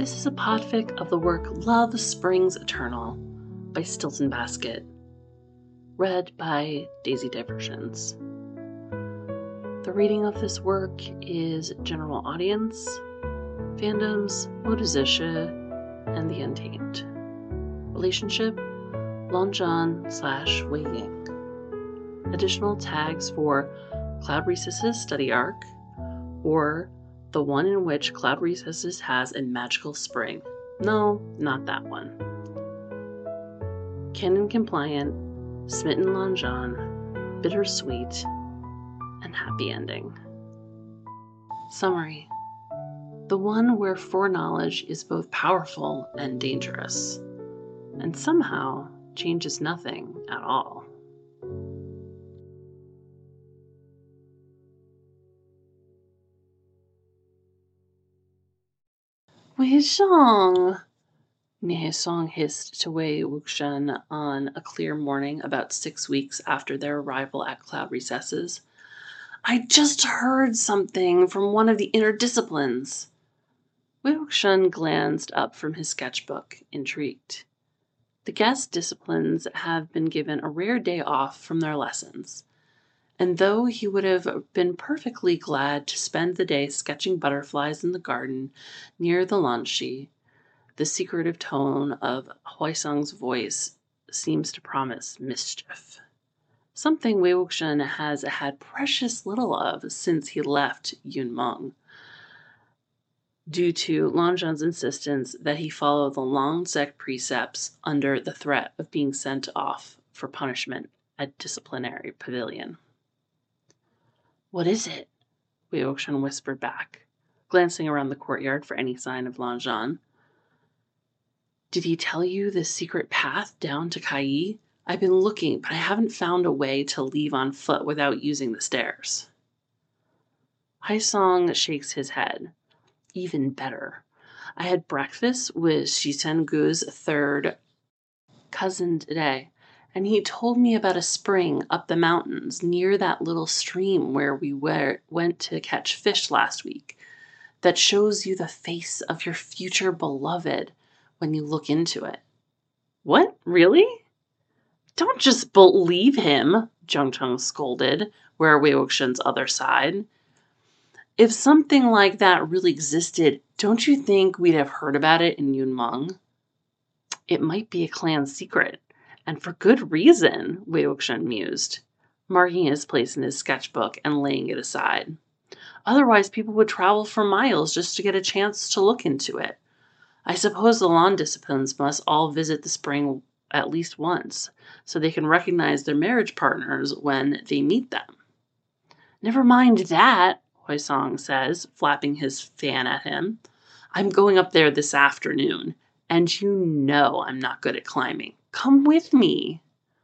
This is a podfic of the work Love Springs Eternal by Stilton Basket, read by Daisy Diversions. The reading of this work is general audience, fandoms, Modizische, and the Untamed. Relationship, Lanjan/Wei Ying. Additional tags for Cloud Recesses study arc, or the one in which Cloud Recesses has a magical spring. No, not that one. Canon compliant, Smitten Lanjan, bittersweet, and happy ending. Summary. The one where foreknowledge is both powerful and dangerous, and somehow changes nothing at all. Wei Xiang, Nihaesong hissed to Wei Wuxian on a clear morning about 6 weeks after their arrival at Cloud Recesses. I just heard something from one of the inner disciplines. Wei Wuxian glanced up from his sketchbook, intrigued. The guest disciplines have been given a rare day off from their lessons, and though he would have been perfectly glad to spend the day sketching butterflies in the garden near the Lanshi, the secretive tone of Huaisong's voice seems to promise mischief. Something Wei Wuxian has had precious little of since he left Yunmeng, due to Lanjan's insistence that he follow the Long Sect precepts under the threat of being sent off for punishment at disciplinary pavilion. What is it? Wei Wuxian whispered back, glancing around the courtyard for any sign of Lanjan. Did he tell you the secret path down to Kai? I've been looking, but I haven't found a way to leave on foot without using the stairs. Huaisong shakes his head. Even better. I had breakfast with Shisengu's third cousin today, and he told me about a spring up the mountains near that little stream where we went to catch fish last week that shows you the face of your future beloved when you look into it. What? Really? Don't just believe him, Zhengcheng scolded, where Wei Wuxian's other side. If something like that really existed, don't you think we'd have heard about it in Yunmeng? It might be a clan secret, and for good reason, Wei Wuxian mused, marking his place in his sketchbook and laying it aside. Otherwise, people would travel for miles just to get a chance to look into it. I suppose the Lan disciplines must all visit the spring at least once, so they can recognize their marriage partners when they meet them. Never mind that, Huaisong says, flapping his fan at him. I'm going up there this afternoon, and you know I'm not good at climbing. Come with me.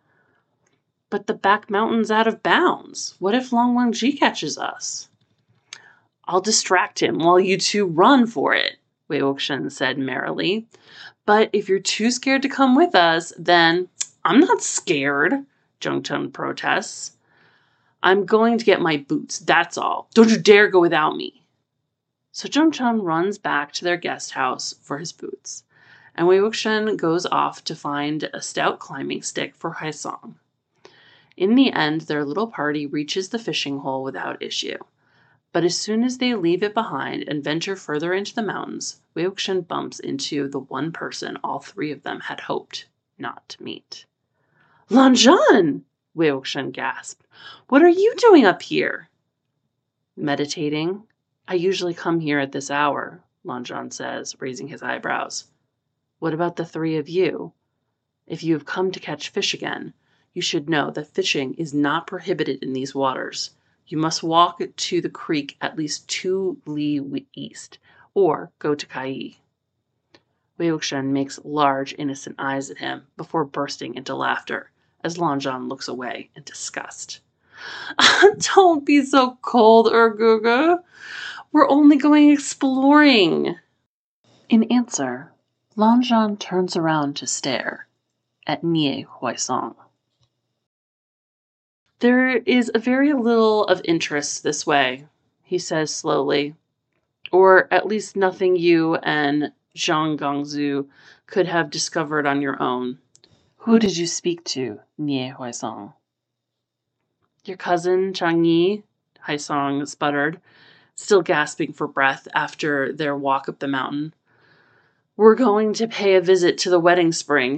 But the back mountain's out of bounds. What if Long Wangji catches us? I'll distract him while you two run for it, Wei Wuxian said merrily. But if you're too scared to come with us, then I'm not scared, Zhengcheng protests. I'm going to get my boots, that's all. Don't you dare go without me. So Zhengcheng runs back to their guest house for his boots, and Wei Wuxian goes off to find a stout climbing stick for Huaisong. In the end, their little party reaches the fishing hole without issue. But as soon as they leave it behind and venture further into the mountains, Wei Wuxian bumps into the one person all three of them had hoped not to meet. Lanjan! Wei Wuxian gasped. What are you doing up here? Meditating. I usually come here at this hour, Lanjan says, raising his eyebrows. What about the three of you? If you have come to catch fish again, you should know that fishing is not prohibited in these waters. You must walk to the creek at least 2 li east, or go to Kai. Wei Wuxian makes large, innocent eyes at him before bursting into laughter as Lanjan looks away in disgust. Don't be so cold, Erguga. We're only going exploring. In answer, Lanjan turns around to stare at Nie Huaisong. There is very little of interest this way, he says slowly. Or at least nothing you and Zhang Gongzu could have discovered on your own. Who did you speak to, Nie Huaisong? Your cousin, Chang Yi, Haisong sputtered, still gasping for breath after their walk up the mountain. We're going to pay a visit to the wedding spring.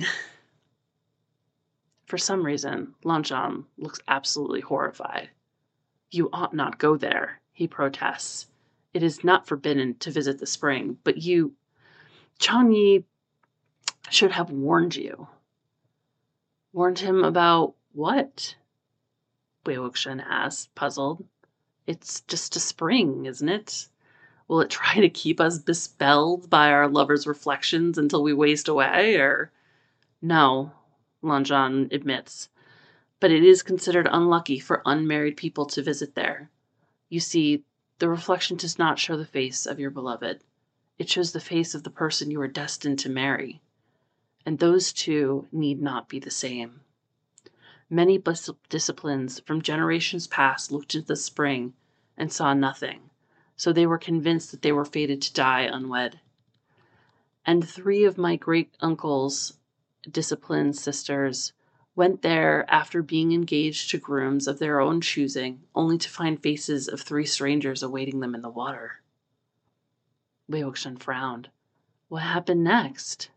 For some reason, Lanzhan looks absolutely horrified. You ought not go there, he protests. It is not forbidden to visit the spring, but Chang Yi should have warned you. Warned him about what? Wei Wuxian asked, puzzled. It's just a spring, isn't it? Will it try to keep us bespelled by our lovers' reflections until we waste away, or? No, Lanzhan admits, but it is considered unlucky for unmarried people to visit there. You see, the reflection does not show the face of your beloved. It shows the face of the person you are destined to marry. And those two need not be the same. Many disciplines from generations past looked into the spring and saw nothing, so they were convinced that they were fated to die unwed. And 3 of my great-uncle's discipline sisters went there after being engaged to grooms of their own choosing, only to find faces of 3 strangers awaiting them in the water. Wei Wuxian frowned. What happened next?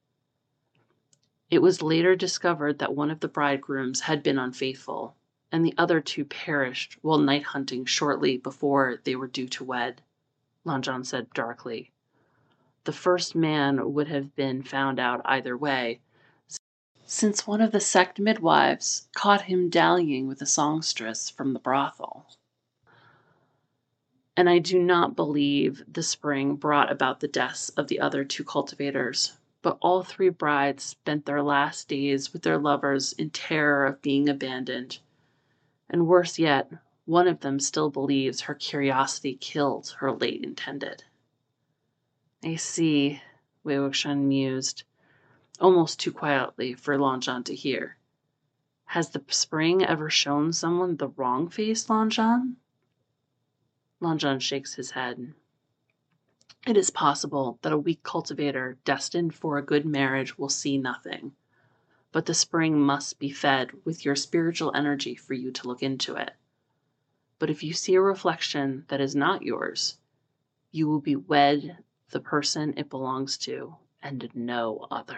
It was later discovered that one of the bridegrooms had been unfaithful, and the other 2 perished while night hunting shortly before they were due to wed, Lanzhan said darkly. The first man would have been found out either way, since one of the sect midwives caught him dallying with a songstress from the brothel. And I do not believe the spring brought about the deaths of the other 2 cultivators, but all 3 brides spent their last days with their lovers in terror of being abandoned. And worse yet, one of them still believes her curiosity killed her late intended. I see, Wei Wuxian mused, almost too quietly for Lanzhan to hear. Has the spring ever shown someone the wrong face, Lanzhan? Lanzhan shakes his head. It is possible that a weak cultivator destined for a good marriage will see nothing, but the spring must be fed with your spiritual energy for you to look into it. But if you see a reflection that is not yours, you will be wed the person it belongs to, and no other.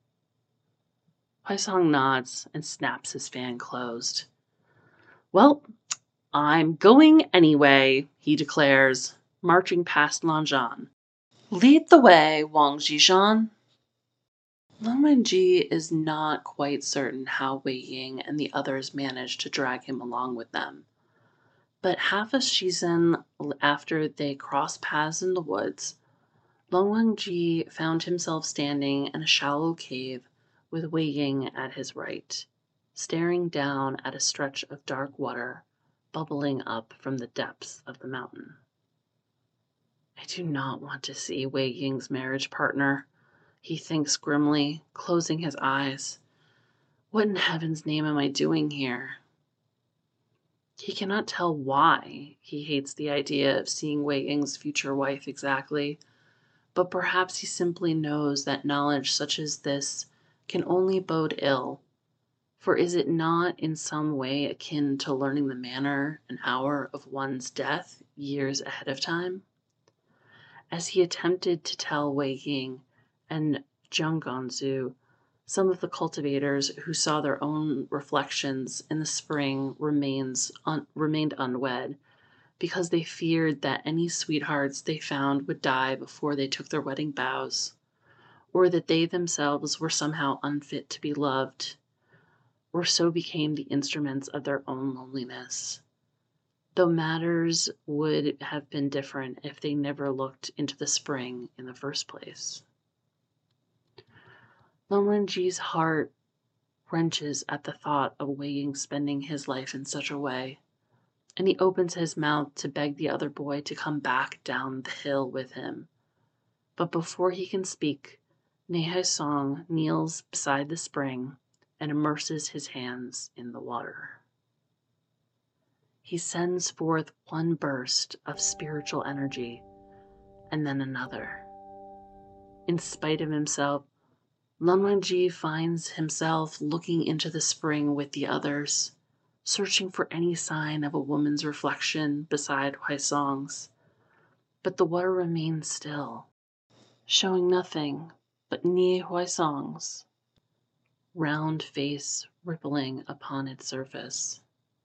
Huaisong nods and snaps his fan closed. Well, I'm going anyway, he declares, marching past Lanzhan. Lead the way, Wang Zhishan. Long Wenji is not quite certain how Wei Ying and the others managed to drag him along with them. But half a season after they crossed paths in the woods, Long Wenji found himself standing in a shallow cave with Wei Ying at his right, staring down at a stretch of dark water bubbling up from the depths of the mountain. I do not want to see Wei Ying's marriage partner, he thinks grimly, closing his eyes. What in heaven's name am I doing here? He cannot tell why he hates the idea of seeing Wei Ying's future wife exactly, but perhaps he simply knows that knowledge such as this can only bode ill, for is it not in some way akin to learning the manner and hour of one's death years ahead of time? As he attempted to tell Wei Ying and Zhang Gongzu, some of the cultivators who saw their own reflections in the spring remained unwed, because they feared that any sweethearts they found would die before they took their wedding vows, or that they themselves were somehow unfit to be loved, or so became the instruments of their own loneliness. Though matters would have been different if they never looked into the spring in the first place. Long Wenji's heart wrenches at the thought of Wei Ying spending his life in such a way, and he opens his mouth to beg the other boy to come back down the hill with him. But before he can speak, Nie Huaisong kneels beside the spring and immerses his hands in the water. He sends forth one burst of spiritual energy, and then another. In spite of himself, Lan Wangji finds himself looking into the spring with the others, searching for any sign of a woman's reflection beside Huaisong's. But the water remains still, showing nothing but Nie Huaisong's round face rippling upon its surface.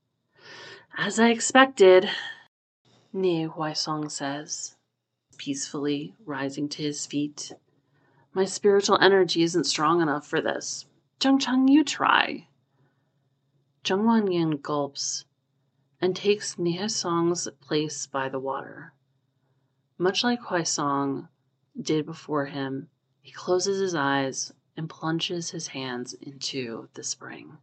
As I expected, Nie Huaisong says, peacefully rising to his feet. My spiritual energy isn't strong enough for this. Zheng Cheng, you try. Zheng Wanyin gulps and takes Nie Huaisong's place by the water. Much like Huaisong did before him, he closes his eyes and plunges his hands into the spring.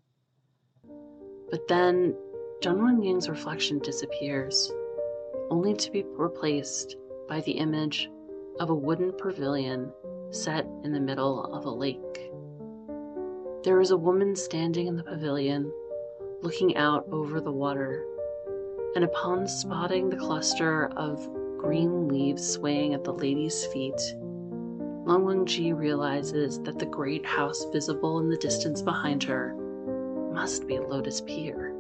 But then Zheng Wanying's reflection disappears, only to be replaced by the image of a wooden pavilion set in the middle of a lake. There is a woman standing in the pavilion, looking out over the water, and upon spotting the cluster of green leaves swaying at the lady's feet, Lan Wangji realizes that the great house visible in the distance behind her must be Lotus Pier.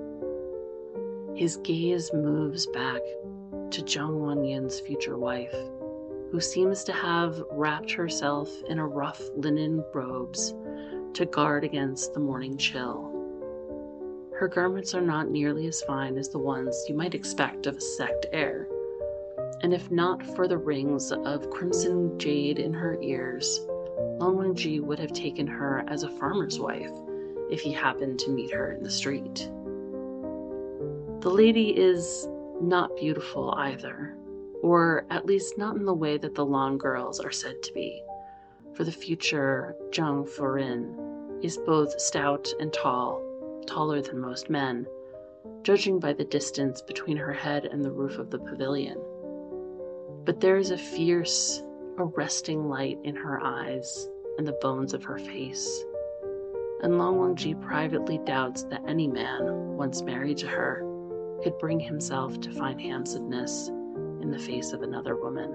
His gaze moves back to Zheng Wanyin's future wife, who seems to have wrapped herself in a rough linen robes to guard against the morning chill. Her garments are not nearly as fine as the ones you might expect of a sect heir, and if not for the rings of crimson jade in her ears, Lan Wangji would have taken her as a farmer's wife if he happened to meet her in the street. The lady is not beautiful either, or at least not in the way that the Lan girls are said to be, for the future Zheng Furin is both stout and tall, taller than most men, judging by the distance between her head and the roof of the pavilion. But there is a fierce, arresting light in her eyes and the bones of her face, and Lan Wangji privately doubts that any man, once married to her, could bring himself to find handsomeness in the face of another woman.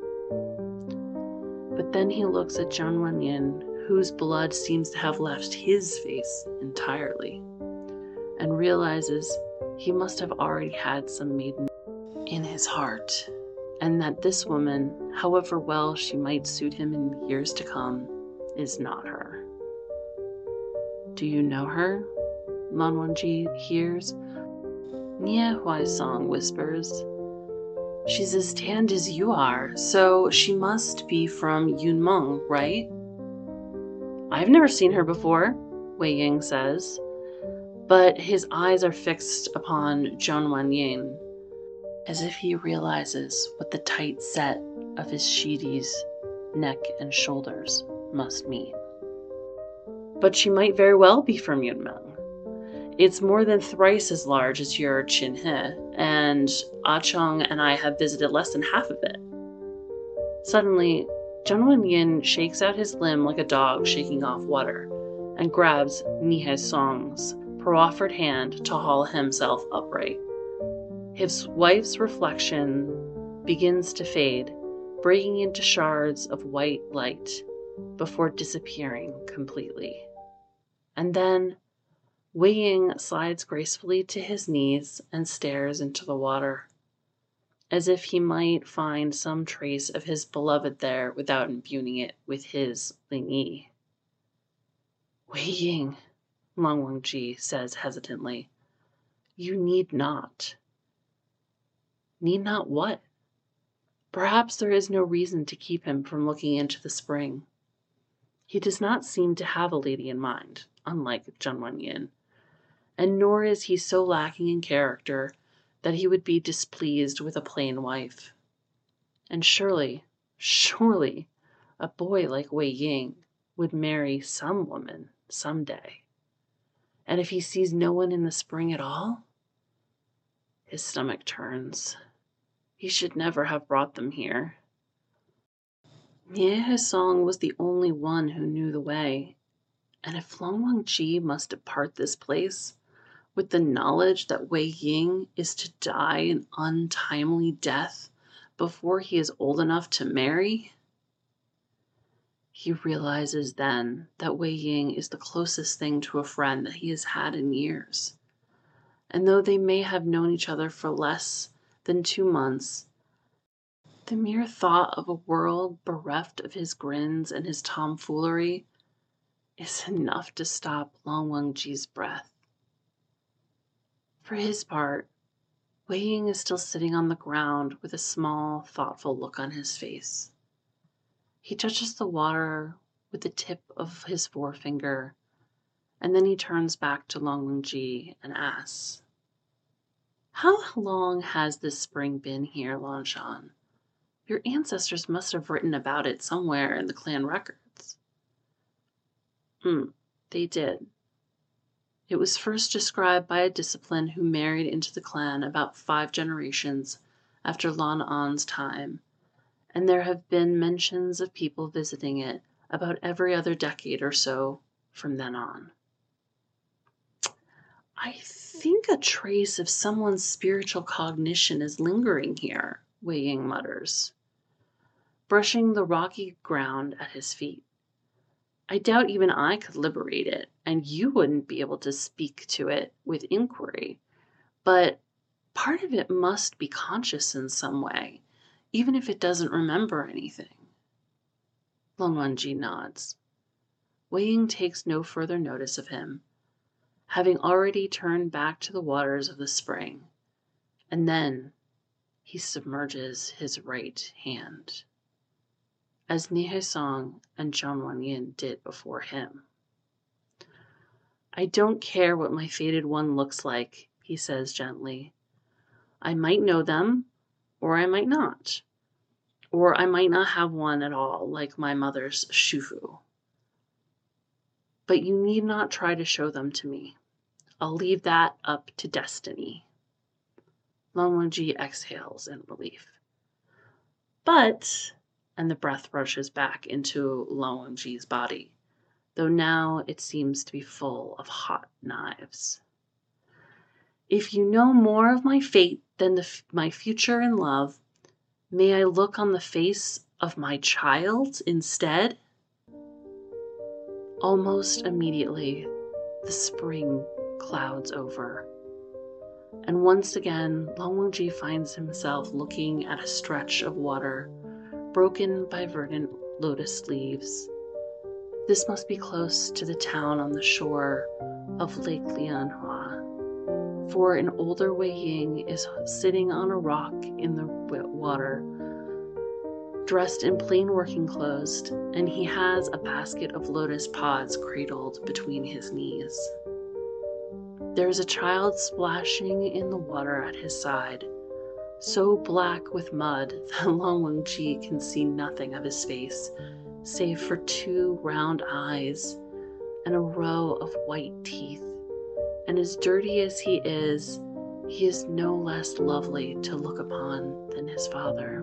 But then he looks at Zheng Wanyin, whose blood seems to have left his face entirely, and realizes he must have already had some maiden in his heart, and that this woman, however well she might suit him in years to come, is not her. Do you know her? Lan Wangji hears. Nie Huaisong whispers. She's as tanned as you are, so she must be from Yunmeng, right? I've never seen her before, Wei Ying says, but his eyes are fixed upon Zheng Wanyin, as if he realizes what the tight set of his Shidi's neck and shoulders must mean. But she might very well be from Yunmeng. It's more than thrice as large as your Qinhe, and Ah Cheng and I have visited less than half of it. Suddenly, Zheng Wanyin shakes out his limb like a dog shaking off water, and grabs Nie Huaisong's proffered hand to haul himself upright. His wife's reflection begins to fade, breaking into shards of white light before disappearing completely. And then Wei Ying slides gracefully to his knees and stares into the water, as if he might find some trace of his beloved there without imbuing it with his Ling Yi. Wei Ying, Lan Wangji says hesitantly, you need not. Need not what? Perhaps there is no reason to keep him from looking into the spring. He does not seem to have a lady in mind, unlike Zheng Wanyin, and nor is he so lacking in character that he would be displeased with a plain wife. And surely, a boy like Wei Ying would marry some woman someday. And if he sees no one in the spring at all, his stomach turns. He should never have brought them here. Nie Huaisong was the only one who knew the way, and if Lan Wangji must depart this place with the knowledge that Wei Ying is to die an untimely death before he is old enough to marry, He realizes then that Wei Ying is the closest thing to a friend that he has had in years. And though they may have known each other for less than 2 months, the mere thought of a world bereft of his grins and his tomfoolery is enough to stop Lan Wangji's breath. For his part, Wei Ying is still sitting on the ground with a small, thoughtful look on his face. He touches the water with the tip of his forefinger, and then he turns back to Lan Wangji and asks, "How long has this spring been here, Lan Shan? Your ancestors must have written about it somewhere in the clan records." They did. It was first described by a discipline who married into the clan about 5 generations after Lan An's time, and there have been mentions of people visiting it about every other decade or so from then on. "I think a trace of someone's spiritual cognition is lingering here," Wei Ying mutters, brushing the rocky ground at his feet. "I doubt even I could liberate it, and you wouldn't be able to speak to it with inquiry. But part of it must be conscious in some way, even if it doesn't remember anything." Lan Wangji nods. Wei Ying takes no further notice of him, having already turned back to the waters of the spring, and then he submerges his right hand, as Nihe Song and Zhang Wanyin did before him. "I don't care what my fated one looks like," he says gently. "I might know them, or I might not. Or I might not have one at all, like my mother's Shufu. But you need not try to show them to me. I'll leave that up to destiny." Lan Wangji exhales in relief. "But," and the breath rushes back into Lan Wangji's body, though now it seems to be full of hot knives, "if you know more of my fate than my future in love, may I look on the face of my child instead?" Almost immediately, the spring clouds over, and once again Lan Wangji finds himself looking at a stretch of water broken by verdant lotus leaves. This must be close to the town on the shore of Lake Lianhua, for an older Wei Ying is sitting on a rock in the water, dressed in plain working clothes, and he has a basket of lotus pods cradled between his knees. There is a child splashing in the water at his side, so black with mud that Lan Wangji can see nothing of his face, save for 2 round eyes and a row of white teeth. And as dirty as he is no less lovely to look upon than his father.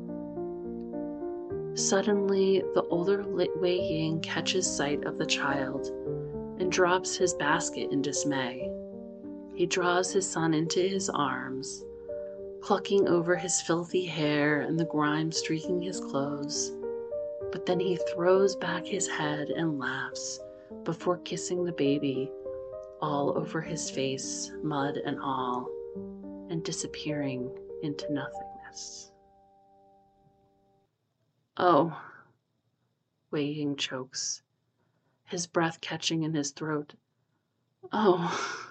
Suddenly, the older Wei Ying catches sight of the child and drops his basket in dismay. He draws his son into his arms, clucking over his filthy hair and the grime streaking his clothes, but then he throws back his head and laughs before kissing the baby all over his face, mud and all, and disappearing into nothingness. "Oh," Wei Ying chokes, his breath catching in his throat. "Oh."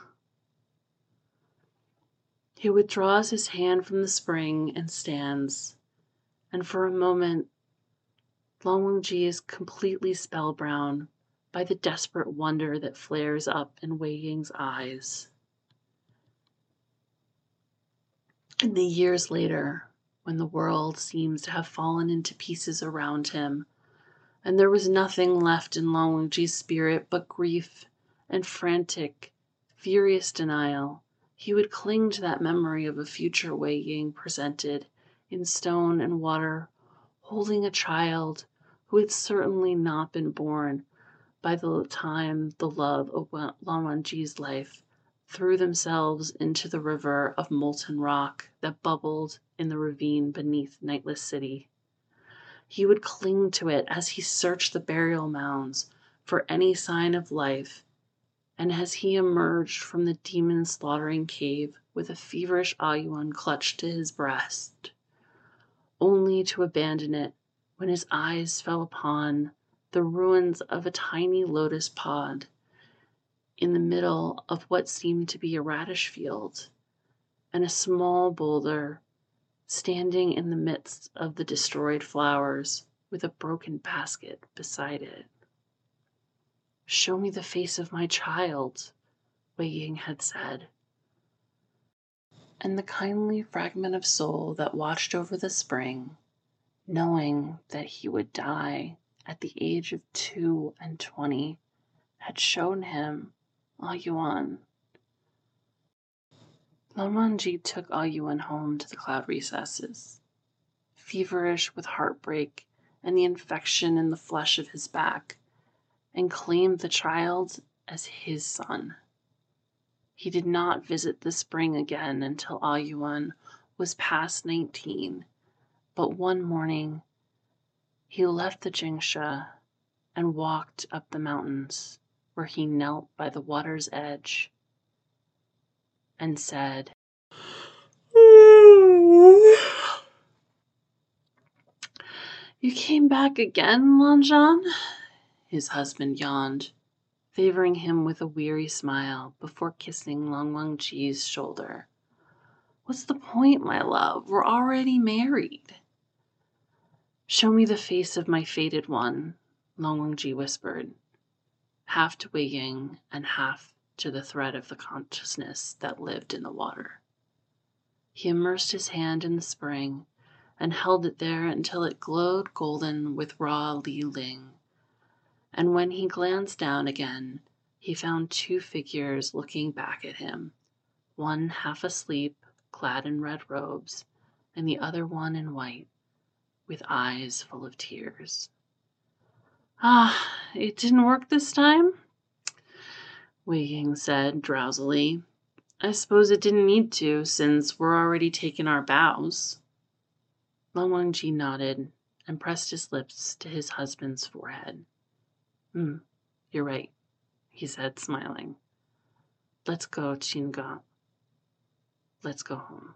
He withdraws his hand from the spring and stands, and for a moment Lan Wangji is completely spellbound by the desperate wonder that flares up in Wei Ying's eyes. And the years later, when the world seems to have fallen into pieces around him, and there was nothing left in Lan Wangji's spirit but grief and frantic, furious denial, he would cling to that memory of a future Wei Ying presented in stone and water, holding a child who had certainly not been born by the time the love of Lan Wangji's life threw themselves into the river of molten rock that bubbled in the ravine beneath Nightless City. He would cling to it as he searched the burial mounds for any sign of life, and as he emerged from the demon-slaughtering cave with a feverish Ayuan clutched to his breast, only to abandon it when his eyes fell upon the ruins of a tiny lotus pod in the middle of what seemed to be a radish field, and a small boulder standing in the midst of the destroyed flowers with a broken basket beside it. "Show me the face of my child," Wei Ying had said. And the kindly fragment of soul that watched over the spring, knowing that he would die at the age of 22, had shown him Ayuan. Lan Wangji took Ayuan home to the cloud recesses, feverish with heartbreak and the infection in the flesh of his back, and claimed the child as his son. He did not visit the spring again until Ayuan was past 19, but one morning he left the Jingsha and walked up the mountains, where he knelt by the water's edge and said, "You came back again, Lanzhan?" His husband yawned, favoring him with a weary smile before kissing Lan Wangji's shoulder. "What's the point, my love? We're already married." "Show me the face of my fated one," Lan Wangji whispered, half to Wei Ying and half to the thread of the consciousness that lived in the water. He immersed his hand in the spring and held it there until it glowed golden with raw Li Ling. And when he glanced down again, he found two figures looking back at him, one half asleep, clad in red robes, and the other one in white, with eyes full of tears. "Ah, it didn't work this time?" Wei Ying said drowsily. "I suppose it didn't need to, since we're already taking our vows." Lan Wangji nodded and pressed his lips to his husband's forehead. "You're right," he said, smiling. "Let's go, Qingge. Let's go home."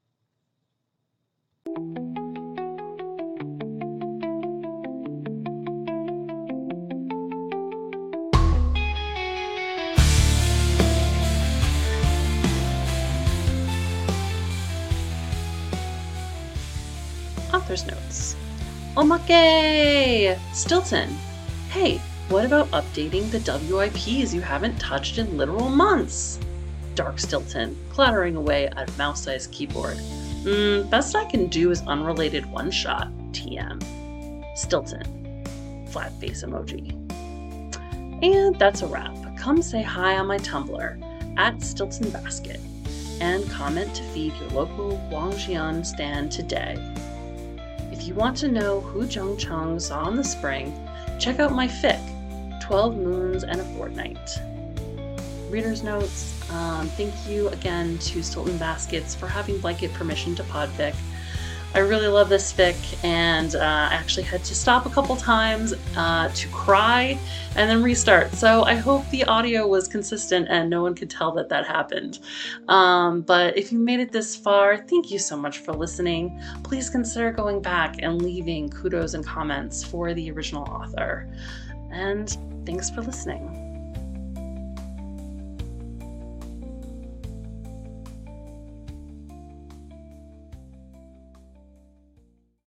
Author's notes. Omake! Stilton. Hey, what about updating the WIPs you haven't touched in literal months? Dark Stilton, clattering away at a mouse-sized keyboard. Best I can do is unrelated one-shot. TM. Stilton. Flat face emoji. And that's a wrap. Come say hi on my Tumblr, @StiltonBasket, and comment to feed your local Wangjian stand today. If you want to know who Zheng Cheng saw in the spring, check out my fic, 12 Moons and a Fortnight. Reader's notes, thank you again to Stilton Baskets for having blanket permission to podfic. I really love this fic, and I actually had to stop a couple times to cry and then restart. So I hope the audio was consistent and no one could tell that that happened. But if you made it this far, thank you so much for listening. Please consider going back and leaving kudos and comments for the original author. And thanks for listening.